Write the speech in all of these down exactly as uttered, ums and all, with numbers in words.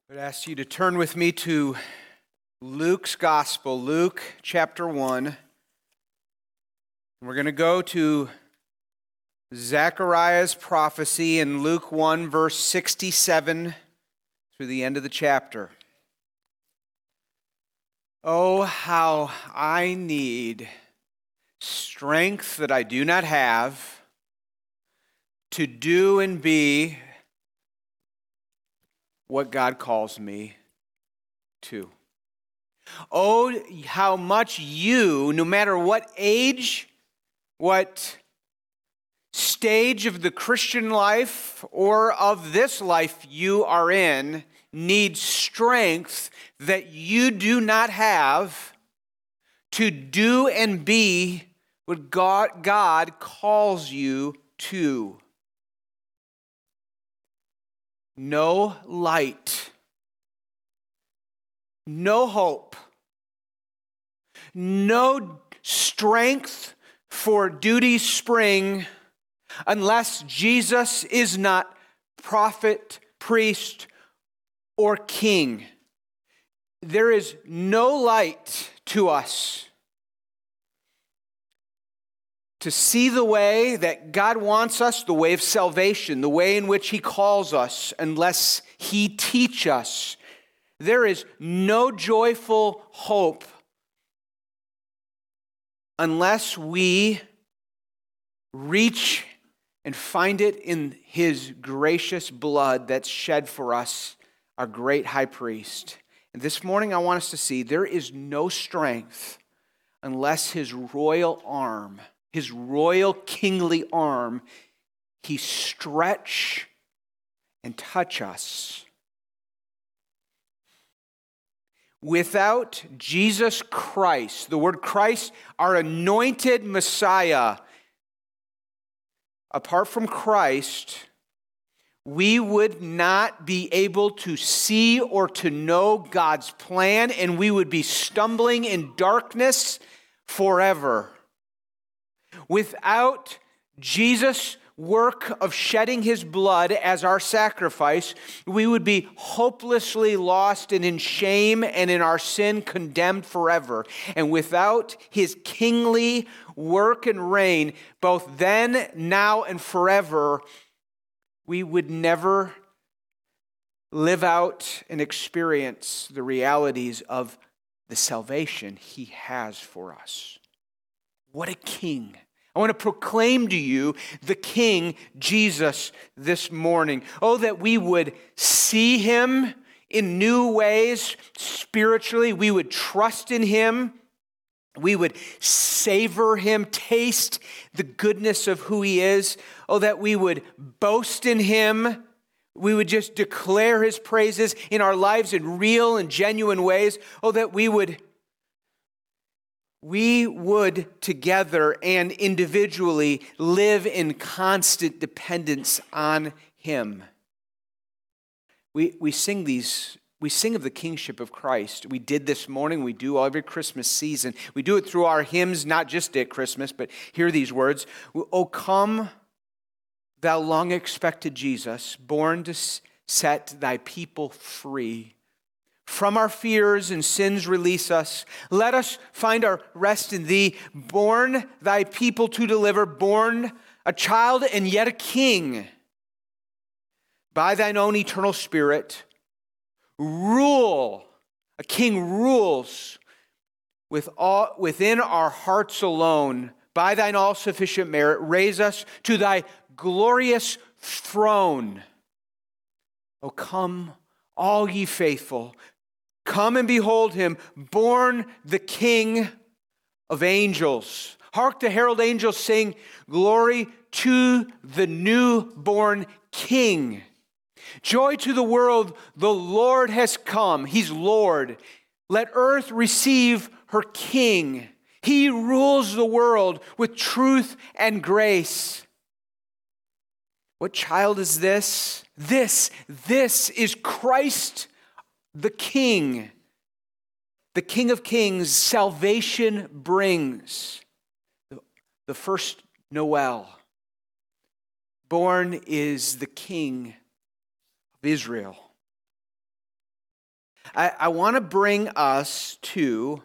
I would ask you to turn with me to Luke's Gospel, Luke chapter one. We're going to go to Zechariah's prophecy in Luke one, verse sixty-seven through the end of the chapter. Oh, how I need strength that I do not have to do and be what God calls me to. Oh, how much you, no matter what age, what stage of the Christian life or of this life you are in, need strength that you do not have to do and be what God, God calls you to. No light, no hope, no strength for duty spring unless Jesus is not prophet, priest, or king. There is no light to us to see the way that God wants us, the way of salvation, the way in which He calls us, unless He teach us. There is no joyful hope unless we reach and find it in His gracious blood that's shed for us, our great high priest. And this morning I want us to see there is no strength unless His royal arm, His royal kingly arm, He stretch and touch us. Without Jesus Christ, the word Christ, our anointed Messiah, apart from Christ, we would not be able to see or to know God's plan, and we would be stumbling in darkness forever. Without Jesus' work of shedding His blood as our sacrifice, we would be hopelessly lost and in shame and in our sin condemned forever. And without His kingly work and reign, both then, now, and forever, we would never live out and experience the realities of the salvation He has for us. What a king. I want to proclaim to you the King, Jesus, this morning. Oh, that we would see Him in new ways spiritually. We would trust in Him. We would savor Him, taste the goodness of who He is. Oh, that we would boast in Him. We would just declare His praises in our lives in real and genuine ways. Oh, that we would We would together and individually live in constant dependence on Him. We we sing these, we sing of the kingship of Christ. We did this morning, we do every Christmas season. We do it through our hymns, not just at Christmas, but hear these words. O come, thou long expected Jesus, born to set thy people free. From our fears and sins release us. Let us find our rest in Thee. Born Thy people to deliver. Born a child and yet a king. By Thine own eternal Spirit. Rule. A king rules with all, within our hearts alone. By Thine all-sufficient merit. Raise us to Thy glorious throne. O come, all ye faithful. Come and behold Him, born the King of angels. Hark the herald angels sing, glory to the newborn King. Joy to the world, the Lord has come. He's Lord. Let earth receive her King. He rules the world with truth and grace. What child is this? This, this is Christ the King, the King of Kings, salvation brings. The first Noel. Born is the King of Israel. I, I want to bring us to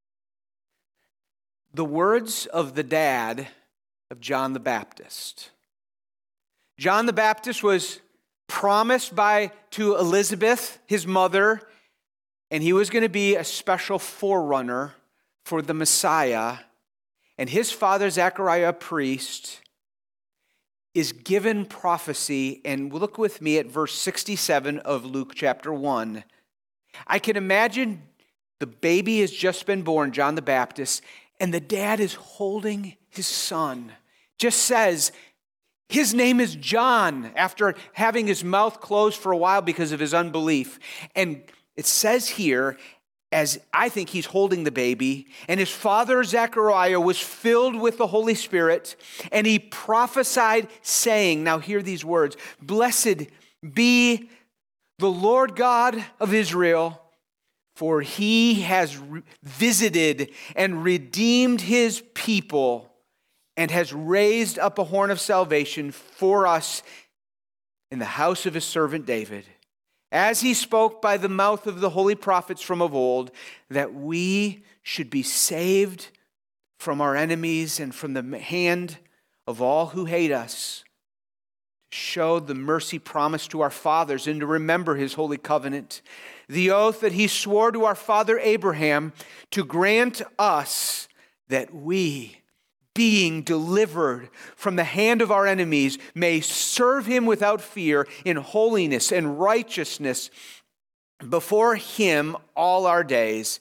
the words of the dad of John the Baptist. John the Baptist was promised by to Elizabeth, his mother, and he was going to be a special forerunner for the Messiah. And his father, Zechariah, a priest, is given prophecy. And look with me at verse sixty-seven of Luke chapter one. I can imagine the baby has just been born, John the Baptist, and the dad is holding his son. Just says, his name is John, after having his mouth closed for a while because of his unbelief. And it says here, as I think he's holding the baby, and his father Zechariah was filled with the Holy Spirit, and he prophesied saying, now hear these words, "Blessed be the Lord God of Israel, for he has visited and redeemed his people and has raised up a horn of salvation for us in the house of his servant David, as he spoke by the mouth of the holy prophets from of old, that we should be saved from our enemies and from the hand of all who hate us, to show the mercy promised to our fathers and to remember his holy covenant, the oath that he swore to our father Abraham, to grant us that we, being delivered from the hand of our enemies, may serve him without fear in holiness and righteousness before him all our days.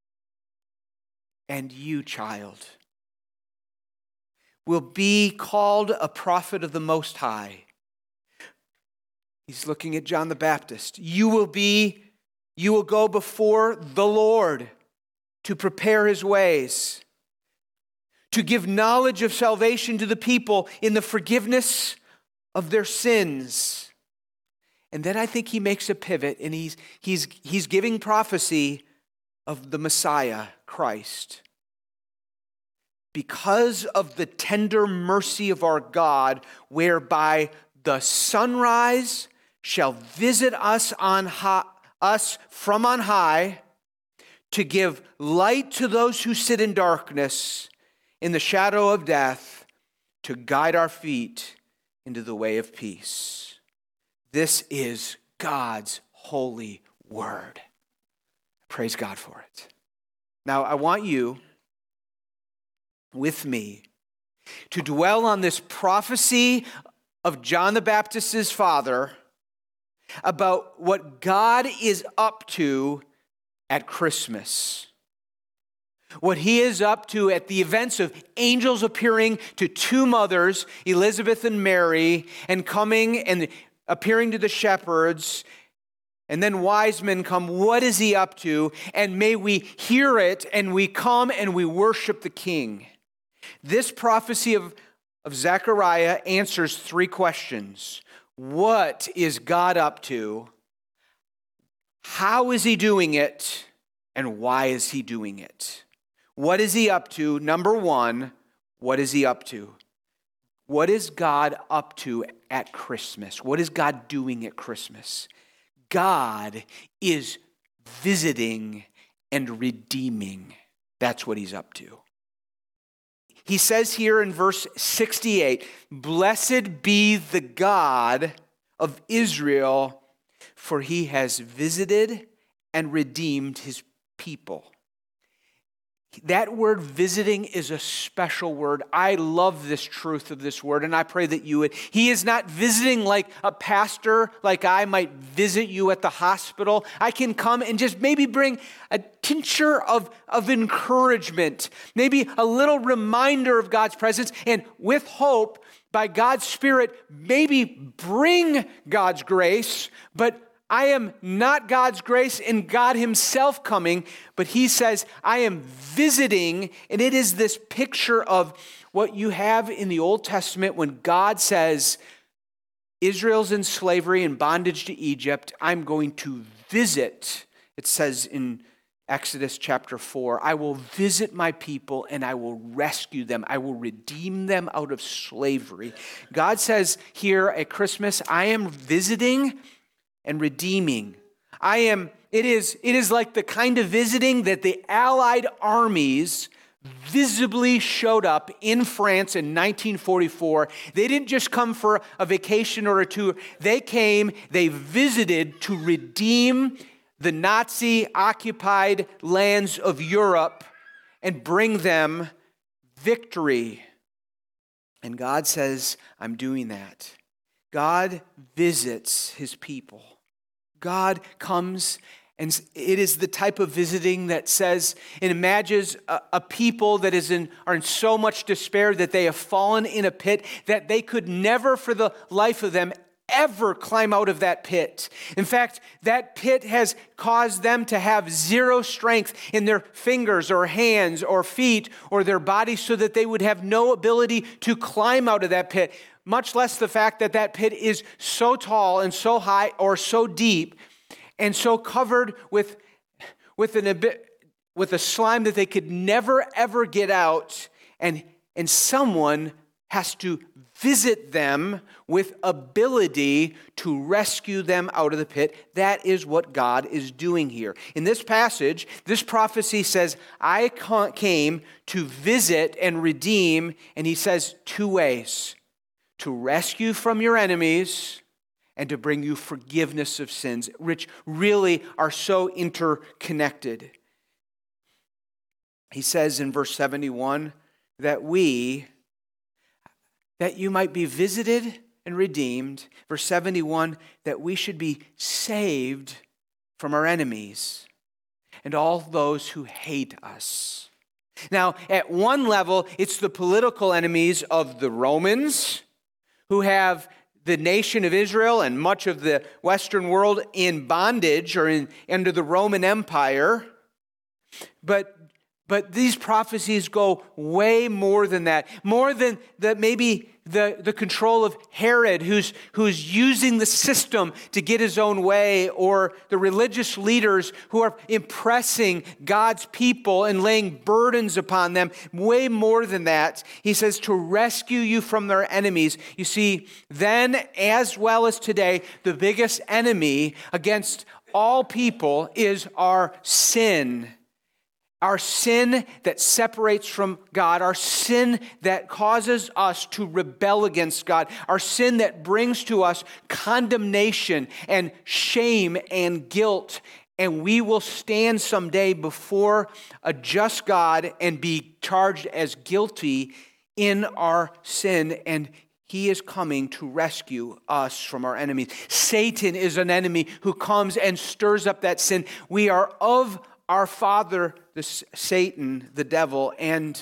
And you, child, will be called a prophet of the Most High." He's looking at John the Baptist. You will be, you will go before the Lord to prepare his ways, to give knowledge of salvation to the people in the forgiveness of their sins. And then I think he makes a pivot, and he's, he's, he's giving prophecy of the Messiah, Christ. Because of the tender mercy of our God, whereby the sunrise shall visit us on high, us from on high, to give light to those who sit in darkness, in the shadow of death, to guide our feet into the way of peace. This is God's holy word. Praise God for it. Now, I want you, with me, to dwell on this prophecy of John the Baptist's father about what God is up to at Christmas. What he is up to at the events of angels appearing to two mothers, Elizabeth and Mary, and coming and appearing to the shepherds, and then wise men come. What is he up to? And may we hear it, and we come and we worship the King. This prophecy of, of Zechariah answers three questions. What is God up to? How is he doing it? And why is he doing it? What is he up to? Number one, what is he up to? What is God up to at Christmas? What is God doing at Christmas? God is visiting and redeeming. That's what he's up to. He says here in verse sixty-eight, "Blessed be the God of Israel, for he has visited and redeemed his people." That word visiting is a special word. I love this truth of this word, and I pray that you would. He is not visiting like a pastor, like I might visit you at the hospital. I can come and just maybe bring a tincture of, of encouragement, maybe a little reminder of God's presence, and with hope, by God's Spirit, maybe bring God's grace, but I am not God's grace and God himself coming, but he says, I am visiting, and it is this picture of what you have in the Old Testament when God says, Israel's in slavery and bondage to Egypt, I'm going to visit. It says in Exodus chapter four, I will visit my people and I will rescue them. I will redeem them out of slavery. God says here at Christmas, I am visiting and redeeming. I am, it is, it is like the kind of visiting that the Allied armies visibly showed up in France in nineteen forty-four. They didn't just come for a vacation or a tour. They came, they visited to redeem the Nazi-occupied lands of Europe and bring them victory. And God says, I'm doing that. God visits his people. God comes, and it is the type of visiting that says, it imagines a, a people that is in, are in so much despair that they have fallen in a pit that they could never for the life of them ever climb out of that pit. In fact, that pit has caused them to have zero strength in their fingers or hands or feet or their bodies so that they would have no ability to climb out of that pit, much less the fact that that pit is so tall and so high or so deep and so covered with, with, an, with a slime that they could never, ever get out, and, and someone has to visit them with ability to rescue them out of the pit. That is what God is doing here. In this passage, this prophecy says, I came to visit and redeem, and he says two ways: to rescue from your enemies and to bring you forgiveness of sins, which really are so interconnected. He says in verse seventy-one that we, that you might be visited and redeemed. Verse seventy-one, that we should be saved from our enemies and all those who hate us. Now, at one level, it's the political enemies of the Romans who have the nation of Israel and much of the Western world in bondage or in, under the Roman Empire. But But these prophecies go way more than that. More than the, maybe the, the control of Herod, who's, who's using the system to get his own way, or the religious leaders who are impressing God's people and laying burdens upon them. Way more than that. He says to rescue you from their enemies. You see, then as well as today, the biggest enemy against all people is our sin. Our sin that separates from God, our sin that causes us to rebel against God, our sin that brings to us condemnation and shame and guilt. And we will stand someday before a just God and be charged as guilty in our sin. And he is coming to rescue us from our enemies. Satan is an enemy who comes and stirs up that sin. We are of our father, the Satan, the devil, and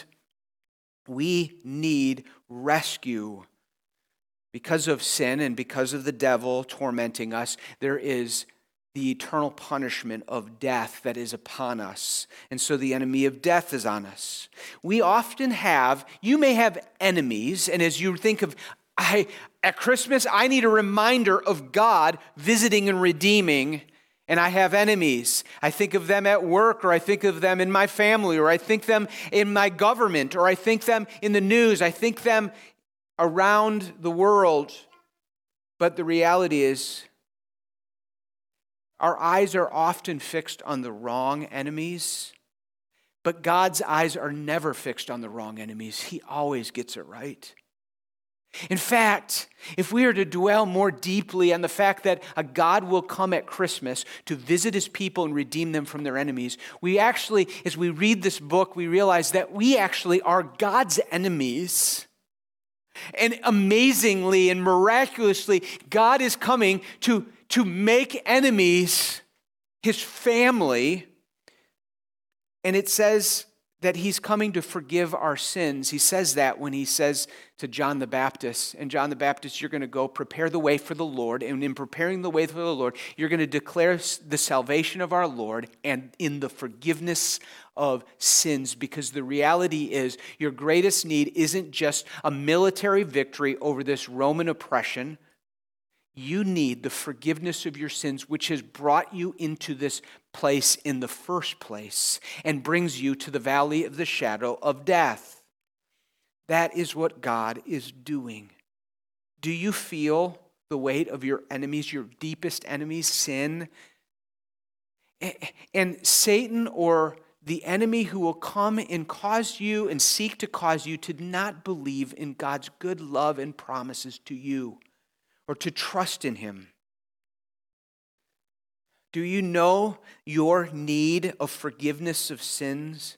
we need rescue. Because of sin and because of the devil tormenting us, there is the eternal punishment of death that is upon us. And so the enemy of death is on us. We often have, you may have enemies, and as you think of, I at Christmas, I need a reminder of God visiting and redeeming. And I have enemies. I think of them at work, or I think of them in my family, or I think them in my government, or I think them in the news. I think them around the world. But the reality is, our eyes are often fixed on the wrong enemies, but God's eyes are never fixed on the wrong enemies. He always gets it right. In fact, if we are to dwell more deeply on the fact that a God will come at Christmas to visit his people and redeem them from their enemies, we actually, as we read this book, we realize that we actually are God's enemies. And amazingly and miraculously, God is coming to, to make enemies his family. And it says that he's coming to forgive our sins. He says that when he says to John the Baptist, and John the Baptist, you're going to go prepare the way for the Lord, and in preparing the way for the Lord, you're going to declare the salvation of our Lord and in the forgiveness of sins, because the reality is your greatest need isn't just a military victory over this Roman oppression. You need the forgiveness of your sins, which has brought you into this place in the first place and brings you to the valley of the shadow of death. That is what God is doing. Do you feel the weight of your enemies, your deepest enemies, sin? And Satan or the enemy who will come and cause you and seek to cause you to not believe in God's good love and promises to you or to trust in him. Do you know your need of forgiveness of sins?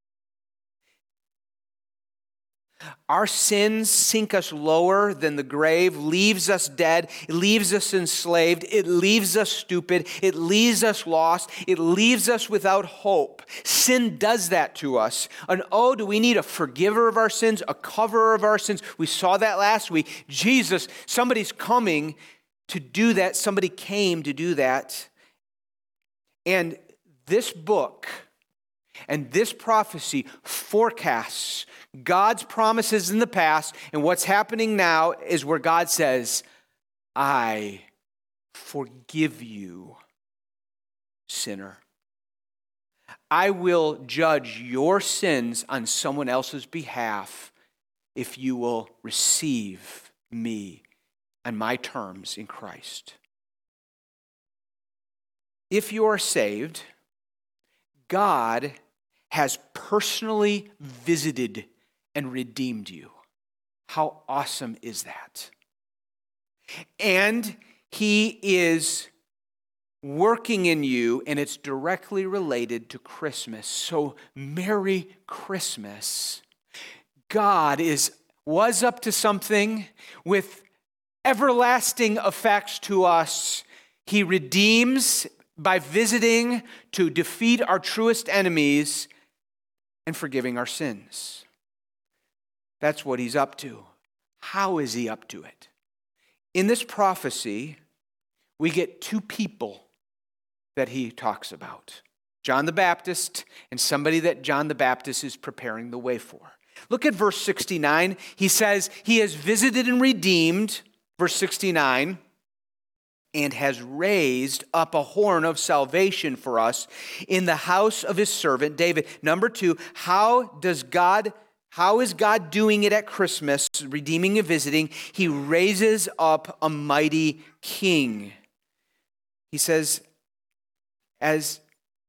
Our sins sink us lower than the grave, leaves us dead, it leaves us enslaved, it leaves us stupid, it leaves us lost, it leaves us without hope. Sin does that to us. And oh, do we need a forgiver of our sins, a coverer of our sins? We saw that last week. Jesus, somebody's coming to do that. Somebody came to do that. And this book and this prophecy forecasts God's promises in the past, and what's happening now is where God says, I forgive you, sinner. I will judge your sins on someone else's behalf if you will receive me on my terms in Christ. If you are saved, God has personally visited and redeemed you. How awesome is that? And he is working in you, and it's directly related to Christmas. So Merry Christmas. God is was up to something with everlasting effects to us. He redeems by visiting to defeat our truest enemies and forgiving our sins. That's what he's up to. How is he up to it? In this prophecy, we get two people that he talks about. John the Baptist and somebody that John the Baptist is preparing the way for. Look at verse sixty-nine. He says, he has visited and redeemed, verse sixty-nine, and has raised up a horn of salvation for us in the house of his servant David. Number two, how does God, how is God doing it at Christmas, redeeming and visiting? He raises up a mighty king. He says, as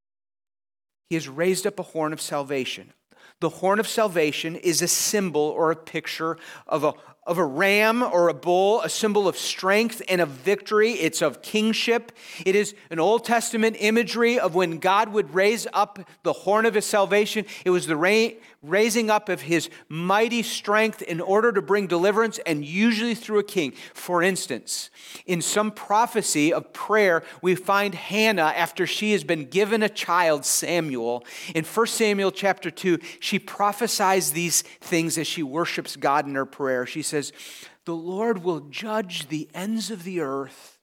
he has raised up a horn of salvation. The horn of salvation is a symbol or a picture of a of a ram or a bull, a symbol of strength and of victory. It's of kingship. It is an Old Testament imagery of when God would raise up the horn of his salvation. It was the ra- raising up of his mighty strength in order to bring deliverance, and usually through a king. For instance, in some prophecy of prayer, we find Hannah, after she has been given a child, Samuel. In First Samuel chapter two, she prophesies these things as she worships God in her prayer. She says, the Lord will judge the ends of the earth.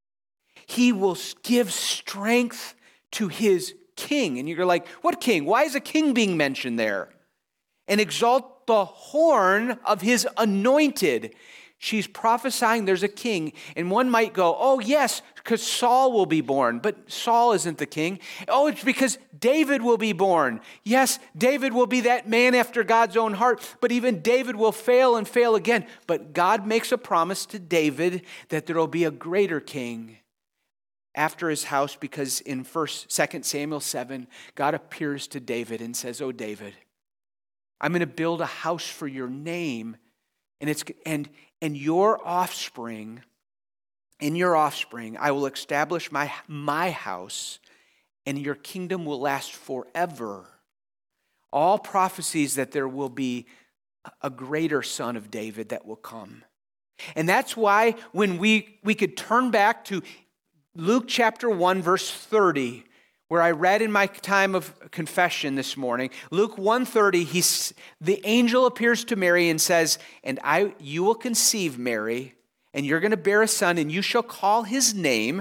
He will give strength to his king. And you're like, what king? Why is a king being mentioned there? And exalt the horn of his anointed. She's prophesying there's a king. And one might go, oh yes, because Saul will be born. But Saul isn't the king. Oh, it's because David will be born. Yes, David will be that man after God's own heart. But even David will fail and fail again. But God makes a promise to David that there will be a greater king after his house, because in First, Second Samuel seven, God appears to David and says, oh David, I'm going to build a house for your name, and it's and and your offspring, in your offspring, I will establish my my house, and your kingdom will last forever. All prophecies that there will be a greater son of David that will come. And that's why when we, we could turn back to Luke chapter one, verse thirty, where I read in my time of confession this morning, Luke one thirty, he's, the angel appears to Mary and says, and I, you will conceive, Mary, and you're going to bear a son, and you shall call his name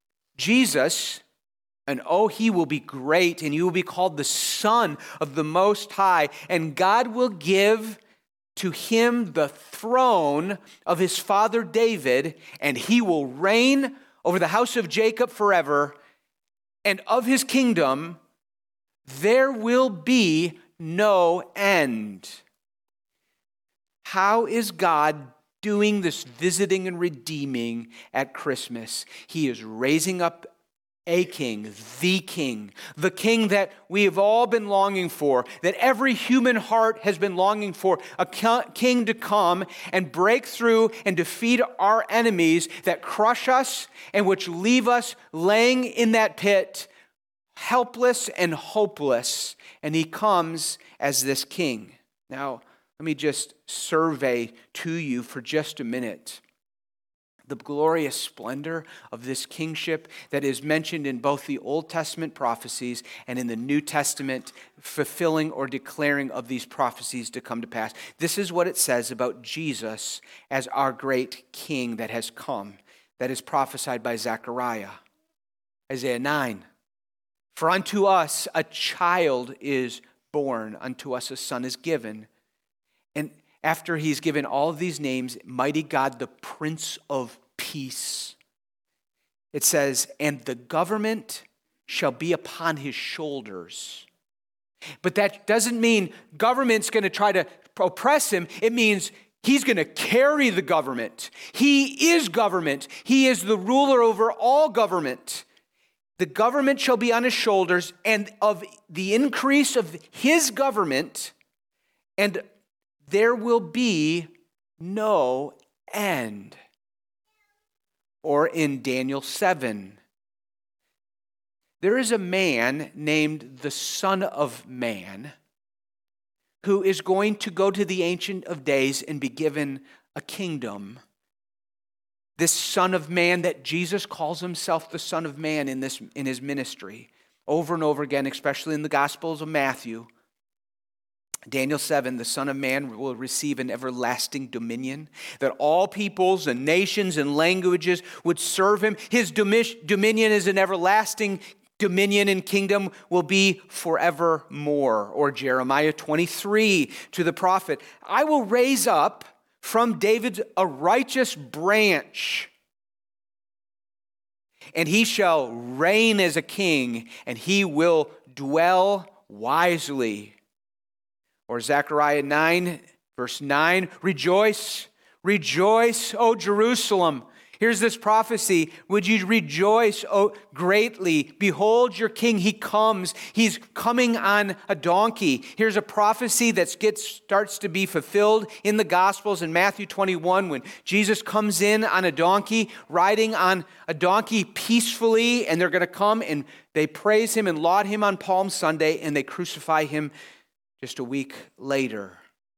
Jesus, and oh, he will be great, and you will be called the Son of the Most High, and God will give to him the throne of his father David, and he will reign over the house of Jacob forever, and of his kingdom there will be no end. How is God doing this visiting and redeeming at Christmas? He is raising up a king, the king, the king that we have all been longing for, that every human heart has been longing for, a king to come and break through and defeat our enemies that crush us and which leave us laying in that pit, helpless and hopeless. And he comes as this king. Now, let me just survey to you for just a minute the glorious splendor of this kingship that is mentioned in both the Old Testament prophecies and in the New Testament fulfilling or declaring of these prophecies to come to pass. This is what it says about Jesus as our great king that has come, that is prophesied by Zechariah. Isaiah nine, for unto us a child is born, unto us a son is given. And after he's given all of these names, mighty God, the Prince of Peace, it says, and the government shall be upon his shoulders. But that doesn't mean government's going to try to oppress him. It means he's going to carry the government. He is government. He is the ruler over all government. The government shall be on his shoulders, and of the increase of his government, and there will be no end. Or in Daniel seven, there is a man named the Son of Man who is going to go to the Ancient of Days and be given a kingdom. This Son of Man that Jesus calls himself the Son of Man in this in his ministry over and over again, especially in the Gospels of Matthew. Daniel seven, the Son of Man will receive an everlasting dominion, that all peoples and nations and languages would serve him. His dominion is an everlasting dominion, and kingdom will be forevermore. Or Jeremiah twenty-three to the prophet, I will raise up from David a righteous branch, and he shall reign as a king, and he will dwell wisely. Or Zechariah nine, verse nine, rejoice, rejoice, O Jerusalem. Here's this prophecy. Would you rejoice oh, greatly? Behold your king, he comes. He's coming on a donkey. Here's a prophecy that gets, starts to be fulfilled in the Gospels in Matthew twenty-one when Jesus comes in on a donkey, riding on a donkey peacefully, and they're going to come and they praise him and laud him on Palm Sunday, and they crucify him just a week later.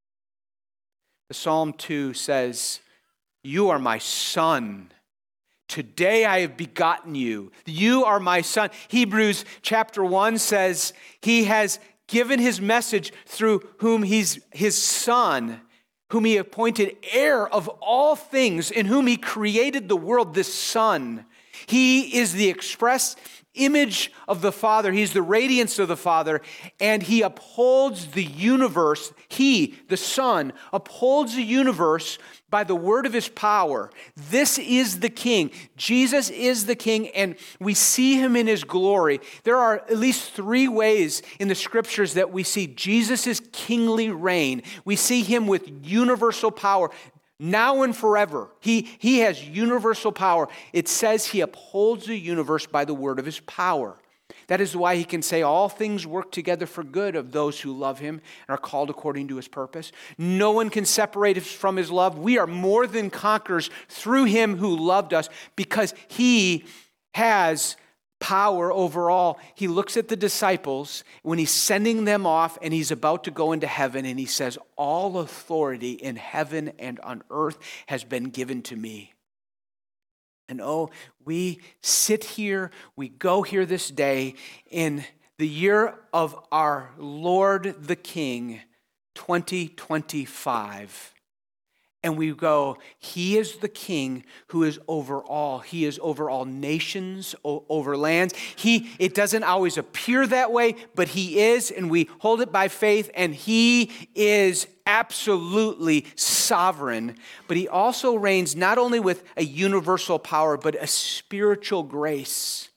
The Psalm two says, you are my son. Today I have begotten you. You are my son. Hebrews chapter one says he has given his message through whom he's his son, whom he appointed heir of all things, in whom he created the world, this son. He is the express image of the Father. He's the radiance of the Father, and he upholds the universe. He, the Son, upholds the universe by the word of his power. This is the King. Jesus is the King, and we see him in his glory. There are at least three ways in the scriptures that we see Jesus' kingly reign. We see him with universal power. Now and forever. He, he has universal power. It says he upholds the universe by the word of his power. That is why he can say all things work together for good of those who love him and are called according to his purpose. No one can separate us from his love. We are more than conquerors through him who loved us, because he has power over all. He looks at the disciples when he's sending them off and he's about to go into heaven, and he says, all authority in heaven and on earth has been given to me. And oh, we sit here, we go here this day in the year of our Lord the King, twenty twenty-five. And we go, he is the King who is over all. He is over all nations, o- over lands. He, it doesn't always appear that way, but he is, and we hold it by faith, and he is absolutely sovereign. But he also reigns not only with a universal power, but a spiritual grace.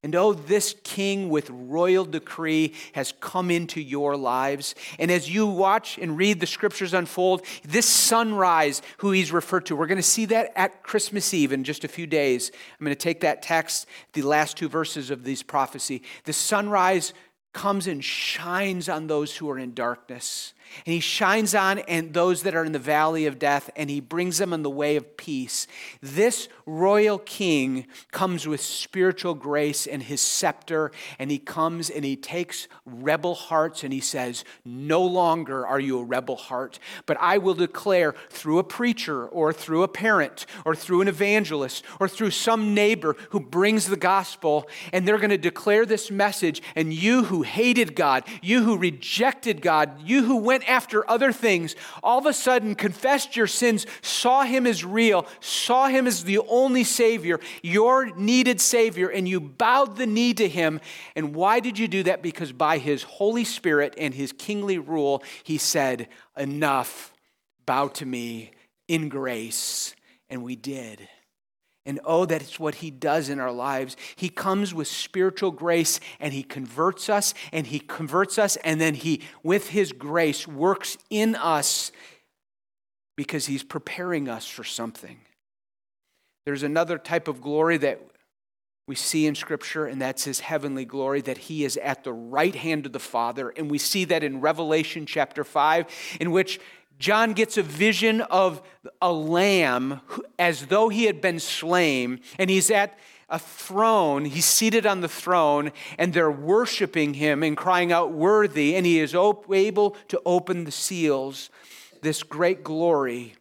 And oh, this king with royal decree has come into your lives. And as you watch and read the scriptures unfold, this sunrise, who he's referred to, we're going to see that at Christmas Eve in just a few days. I'm going to take that text, the last two verses of this prophecy. The sunrise comes and shines on those who are in darkness. And he shines on and those that are in the valley of death, and he brings them in the way of peace. This royal king comes with spiritual grace and his scepter, and he comes and he takes rebel hearts and he says, no longer are you a rebel heart, but I will declare through a preacher or through a parent or through an evangelist or through some neighbor who brings the gospel, and they're going to declare this message, and you who hated God, you who rejected God, you who went after other things, all of a sudden confessed your sins, saw him as real, saw him as the only Savior, your needed Savior, and you bowed the knee to him. And why did you do that? Because by his Holy Spirit and his kingly rule, he said, enough, bow to me in grace. And we did. And oh, that it's what he does in our lives. He comes with spiritual grace and he converts us and he converts us and then he, with his grace, works in us because he's preparing us for something. There's another type of glory that we see in Scripture, and that's his heavenly glory, that he is at the right hand of the Father. And we see that in Revelation chapter five, in which John gets a vision of a lamb as though he had been slain, and he's at a throne, he's seated on the throne, and they're worshiping him and crying out, worthy, and he is able to open the seals, this great glory.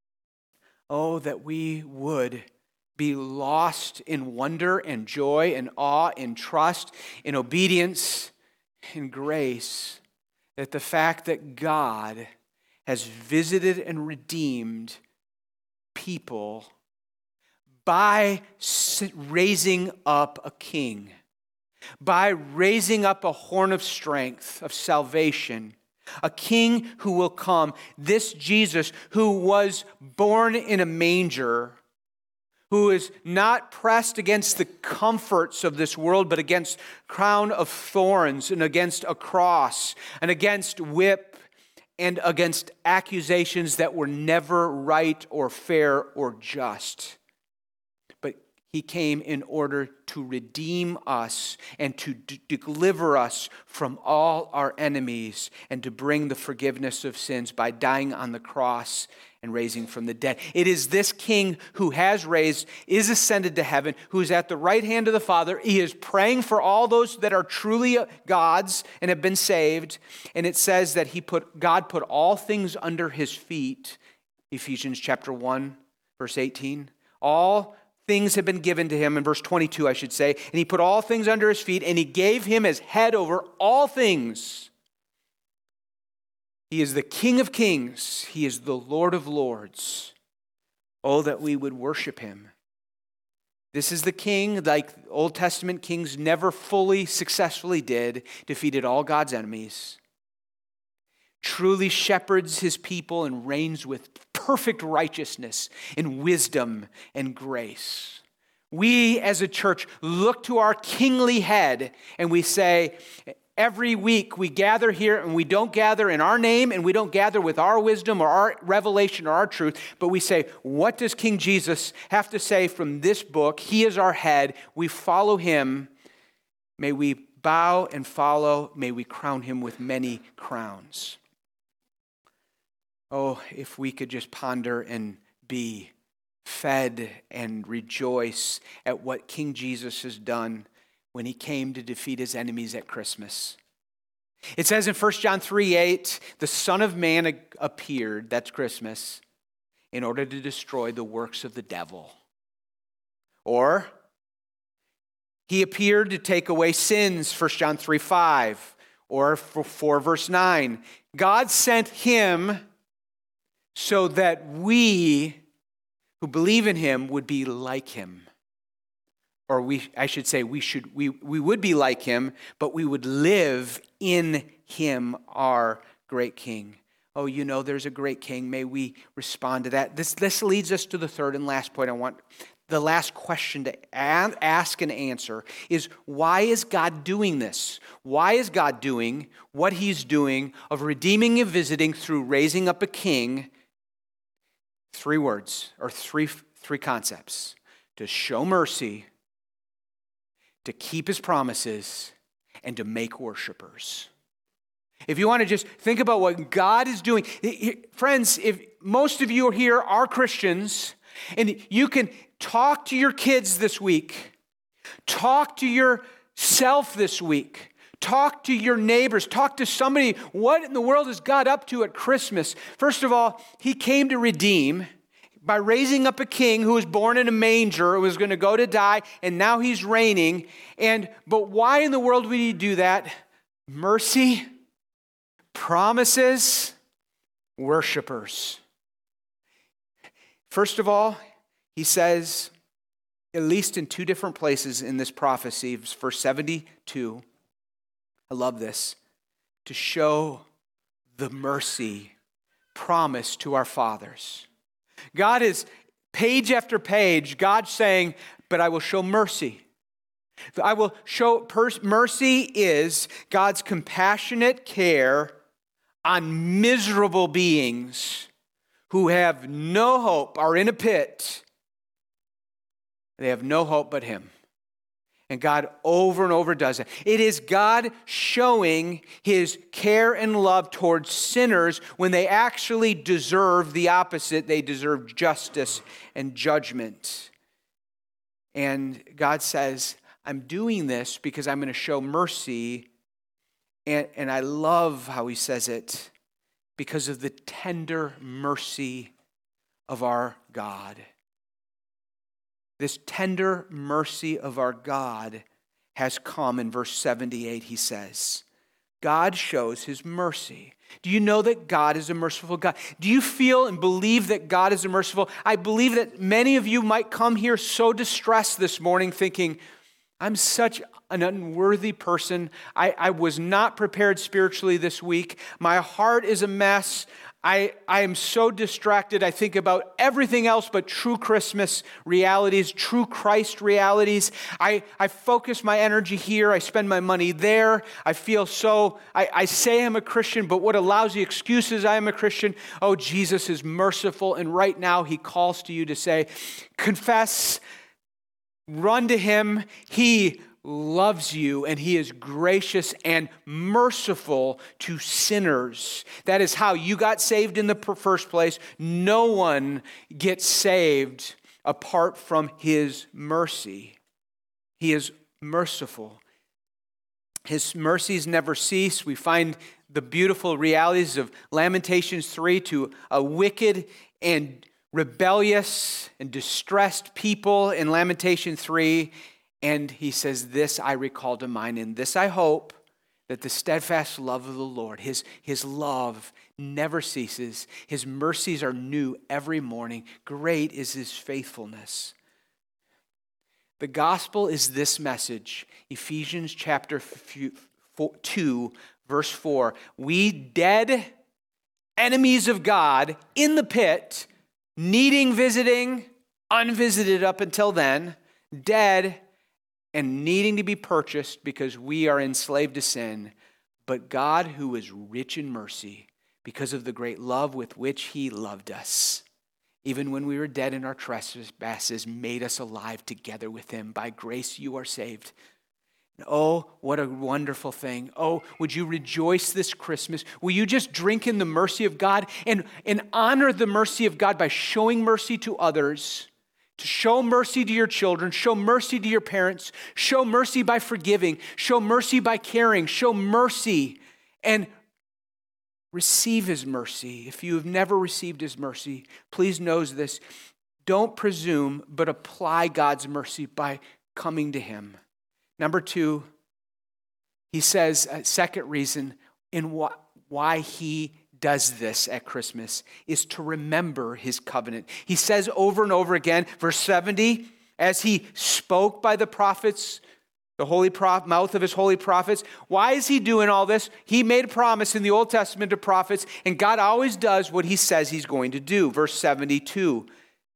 Oh, that we would be lost in wonder and joy and awe and trust, in obedience and grace, that the fact that God has visited and redeemed people by raising up a king, by raising up a horn of strength, of salvation, a king who will come, this Jesus who was born in a manger, who is not pressed against the comforts of this world, but against crown of thorns and against a cross and against whip, and against accusations that were never right or fair or just. But he came in order to redeem us and to d- deliver us from all our enemies and to bring the forgiveness of sins by dying on the cross and raising from the dead. It is this king who has raised, is ascended to heaven, who is at the right hand of the Father. He is praying for all those that are truly God's and have been saved. And it says that he put God put all things under his feet. Ephesians chapter one, verse eighteen. All things have been given to him, in verse twenty-two, I should say. And he put all things under his feet, and he gave him as head over all things. He is the King of kings. He is the Lord of lords. Oh, that we would worship him. This is the king, like Old Testament kings never fully, successfully did, defeated all God's enemies, truly shepherds his people and reigns with perfect righteousness and wisdom and grace. We as a church look to our kingly head and we say, every week we gather here, and we don't gather in our name and we don't gather with our wisdom or our revelation or our truth, but we say, what does King Jesus have to say from this book? He is our head. We follow him. May we bow and follow. May we crown him with many crowns. Oh, if we could just ponder and be fed and rejoice at what King Jesus has done when he came to defeat his enemies at Christmas. It says in First John three eight, the Son of Man appeared, that's Christmas, in order to destroy the works of the devil. Or, he appeared to take away sins, First John three five. Or four verse nine, God sent him so that we who believe in him would be like him. Or we, I should say, we should, we, we would be like him, but we would live in him, our great King. Oh, you know, there's a great King. May we respond to that. This, this leads us to the third and last point I want the last question to ask and answer is, why is God doing this? Why is God doing what he's doing of redeeming and visiting through raising up a king? Three words, or three, three concepts. To show mercy, to keep his promises, and to make worshipers. If you want to just think about what God is doing, friends, if most of you here are Christians, and you can talk to your kids this week, talk to yourself this week, talk to your neighbors, talk to somebody, what in the world is God up to at Christmas? First of all, he came to redeem by raising up a king who was born in a manger, who was going to go to die, and now he's reigning. And but why in the world would he do that? Mercy, promises, worshipers. First of all, he says, at least in two different places in this prophecy, verse seventy-two, I love this, to show the mercy promised to our fathers. God is, page after page, God saying, but I will show mercy. I will show, pers- mercy is God's compassionate care on miserable beings who have no hope, are in a pit. They have no hope but him. And God over and over does it. It is God showing his care and love towards sinners when they actually deserve the opposite. They deserve justice and judgment. And God says, I'm doing this because I'm going to show mercy. And, and I love how he says it, because of the tender mercy of our God. This tender mercy of our God has come in verse seventy-eight, he says. God shows his mercy. Do you know that God is a merciful God? Do you feel and believe that God is a merciful? I believe that many of you might come here so distressed this morning thinking, I'm such an unworthy person. I, I was not prepared spiritually this week. My heart is a mess. I, I am so distracted. I think about everything else but true Christmas realities, true Christ realities. I, I focus my energy here. I spend my money there. I feel so, I, I say I'm a Christian, but what a lousy excuse is I am a Christian. Oh, Jesus is merciful. And right now he calls to you to say, confess, run to him. He loves you, and he is gracious and merciful to sinners. That is how you got saved in the first place. No one gets saved apart from his mercy. He is merciful. His mercies never cease. We find the beautiful realities of Lamentations three to a wicked and rebellious and distressed people in Lamentation three. And he says, this I recall to mind, and this I hope, that the steadfast love of the Lord, his, his love never ceases. His mercies are new every morning. Great is his faithfulness. The gospel is this message. Ephesians chapter two, verse four. We dead enemies of God in the pit, needing visiting, unvisited up until then, dead and needing to be purchased because we are enslaved to sin. But God, who is rich in mercy, because of the great love with which he loved us, even when we were dead in our trespasses, made us alive together with him. By grace you are saved. And oh, what a wonderful thing. Oh, would you rejoice this Christmas? Will you just drink in the mercy of God and, and honor the mercy of God by showing mercy to others? To show mercy to your children, show mercy to your parents, show mercy by forgiving, show mercy by caring, show mercy and receive his mercy. If you have never received his mercy, please know this. Don't presume, but apply God's mercy by coming to him. Number two, he says, a second reason in wh- why he does this at Christmas is to remember his covenant. He says over and over again, verse seventy, as he spoke by the prophets, the holy prof- mouth of his holy prophets. Why is he doing all this? He made a promise in the Old Testament to prophets, and God always does what he says he's going to do. Verse seventy-two,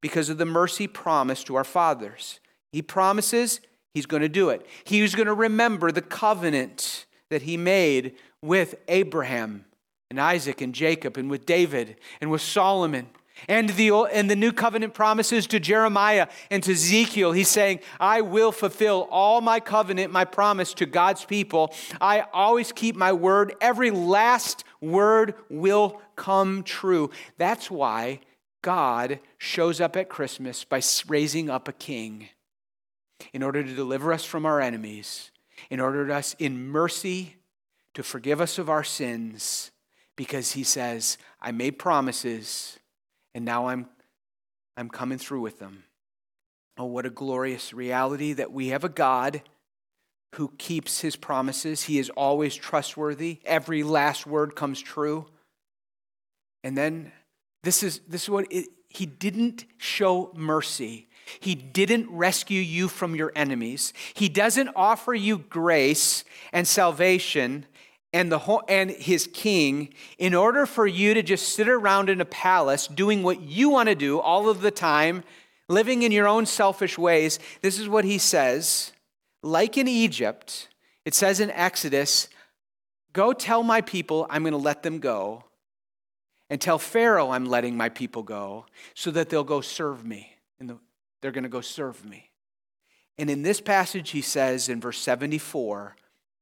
because of the mercy promised to our fathers. He promises he's going to do it. He's going to remember the covenant that he made with Abraham and Isaac and Jacob and with David and with Solomon. And the, and the new covenant promises to Jeremiah and to Ezekiel. He's saying, I will fulfill all my covenant, my promise to God's people. I always keep my word. Every last word will come true. That's why God shows up at Christmas by raising up a king in order to deliver us from our enemies, in order to us in mercy to forgive us of our sins, because he says, I made promises, and now I'm, I'm coming through with them. Oh, what a glorious reality that we have a God who keeps his promises. He is always trustworthy. Every last word comes true. And then this is, this is what it, he didn't show mercy. He didn't rescue you from your enemies. He doesn't offer you grace and salvation and the whole, and his king in order for you to just sit around in a palace doing what you want to do all of the time, living in your own selfish ways. This is what he says. Like in Egypt, it says in Exodus, go tell my people I'm going to let them go, and tell Pharaoh I'm letting my people go so that they'll go serve me. And the, they're going to go serve me. And in this passage, he says in verse seventy-four,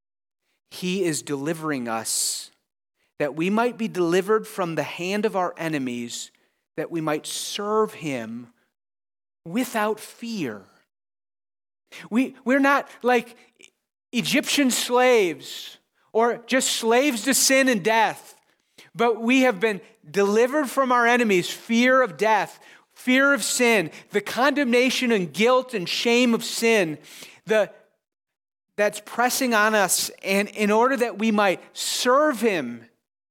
he is delivering us that we might be delivered from the hand of our enemies, that we might serve him without fear. We, we're not like Egyptian slaves or just slaves to sin and death, but we have been delivered from our enemies, fear of death, fear of sin, the condemnation and guilt and shame of sin, the that's pressing on us, and in order that we might serve him.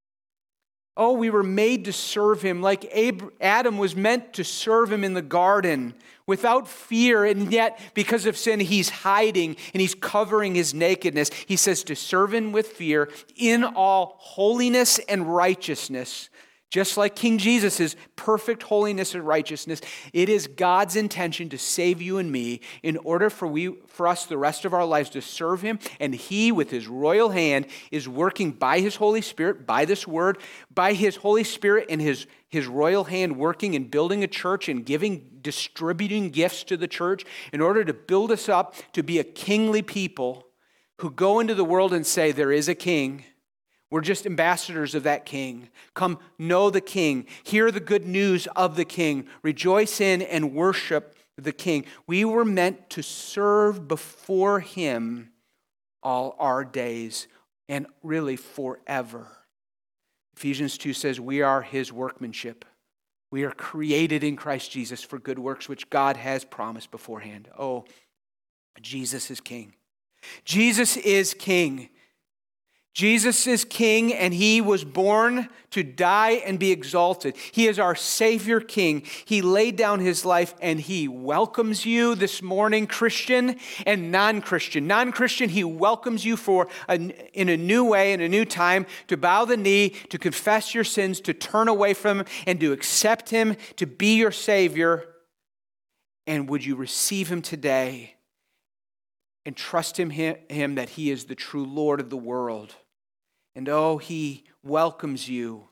Oh, we were made to serve him like Adam was meant to serve him in the garden without fear, and yet because of sin, he's hiding and he's covering his nakedness. He says to serve him with fear in all holiness and righteousness. Just like King Jesus' perfect holiness and righteousness, it is God's intention to save you and me in order for we, for us the rest of our lives to serve him. And he, with his royal hand, is working by his Holy Spirit, by this word, by his Holy Spirit and his, his royal hand working and building a church and giving, distributing gifts to the church in order to build us up to be a kingly people who go into the world and say, there is a king. We're just ambassadors of that king. Come know the king. Hear the good news of the king. Rejoice in and worship the king. We were meant to serve before him all our days and really forever. Ephesians two says we are his workmanship. We are created in Christ Jesus for good works which God has promised beforehand. Oh, Jesus is king. Jesus is king. Jesus is king, and he was born to die and be exalted. He is our Savior King. He laid down his life, and he welcomes you this morning, Christian and non-Christian. Non-Christian, he welcomes you for a, in a new way, in a new time, to bow the knee, to confess your sins, to turn away from him, and to accept him to be your Savior. And would you receive him today and trust him, him that he is the true Lord of the world? And oh, he welcomes you,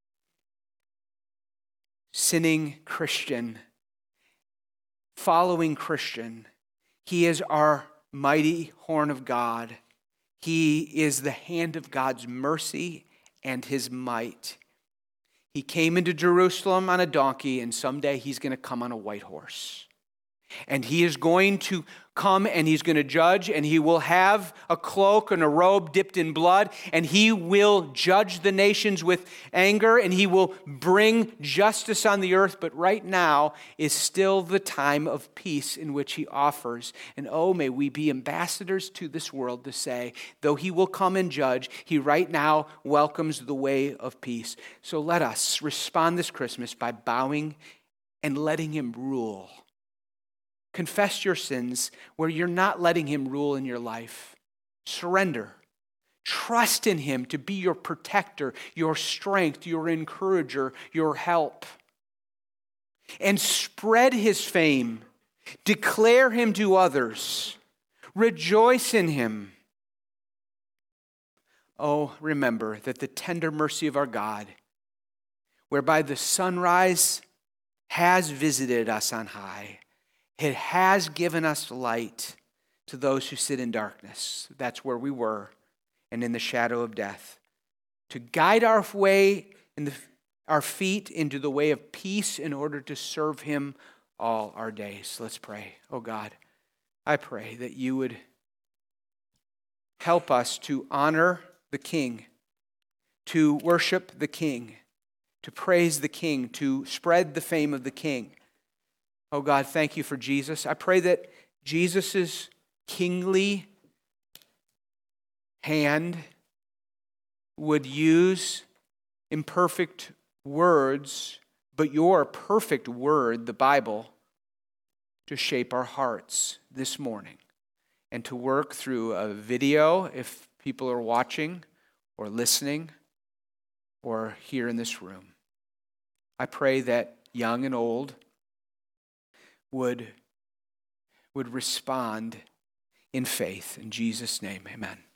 sinning Christian, following Christian. He is our mighty horn of God. He is the hand of God's mercy and his might. He came into Jerusalem on a donkey, and someday he's going to come on a white horse. And he is going to come and he's going to judge, and he will have a cloak and a robe dipped in blood, and he will judge the nations with anger, and he will bring justice on the earth. But right now is still the time of peace in which he offers. And oh, may we be ambassadors to this world to say, though he will come and judge, he right now welcomes the way of peace. So let us respond this Christmas by bowing and letting him rule. Confess your sins where you're not letting him rule in your life. Surrender. Trust in him to be your protector, your strength, your encourager, your help. and spread his fame. Declare him to others. Rejoice in him. Oh, remember that the tender mercy of our God, whereby the sunrise has visited us on high, it has given us light to those who sit in darkness. That's where we were, and in the shadow of death. To guide our way, in the, our feet into the way of peace in order to serve him all our days. Let's pray. Oh God, I pray that you would help us to honor the King, to worship the King, to praise the King, to spread the fame of the King. Oh God, thank you for Jesus. I pray that Jesus' kingly hand would use imperfect words, but your perfect word, the Bible, to shape our hearts this morning and to work through a video if people are watching or listening or here in this room. I pray that young and old would, would respond in faith. In Jesus' name, amen.